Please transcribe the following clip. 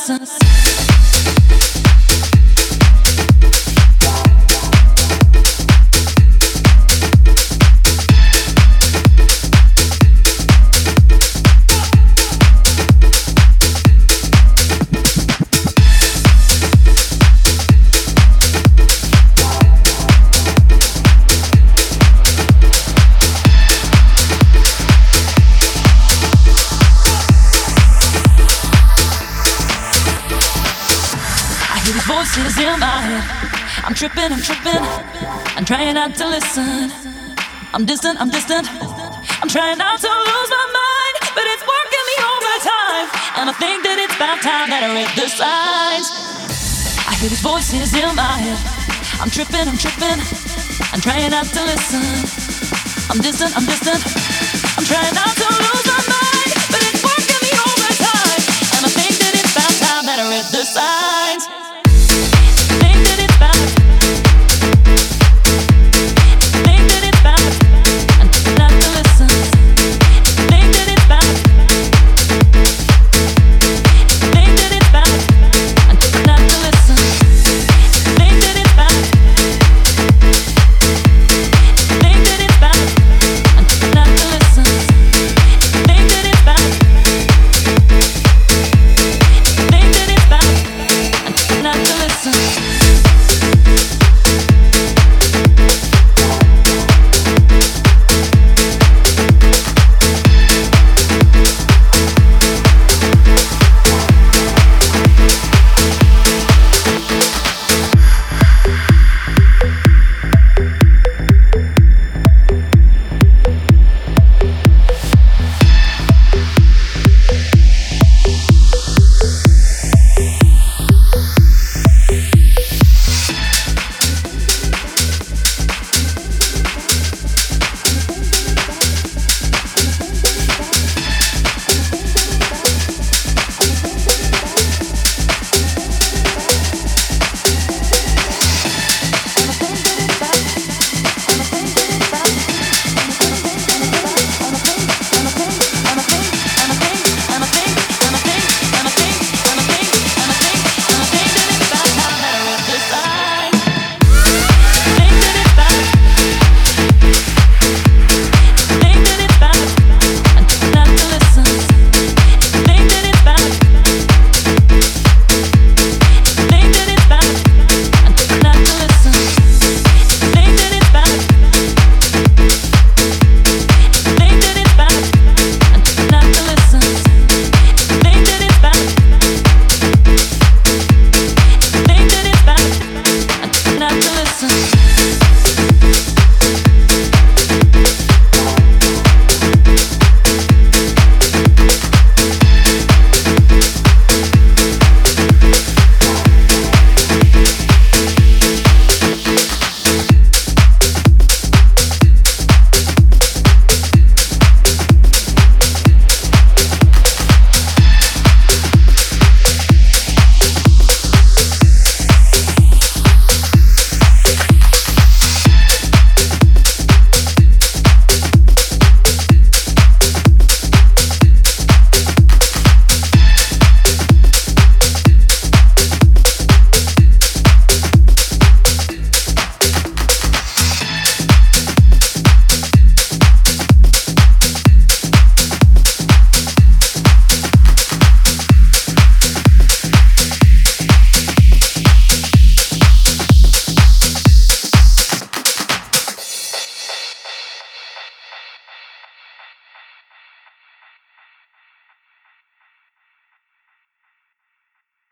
listen. Voices in my head, I'm tripping, I'm trying not to listen. I'm distant, I'm trying not to lose my mind, but it's working me overtime. And I think that it's about time that I read the signs. I hear these voices in my head, I'm tripping, I'm trying not to listen. I'm distant, I'm trying not to lose my mind.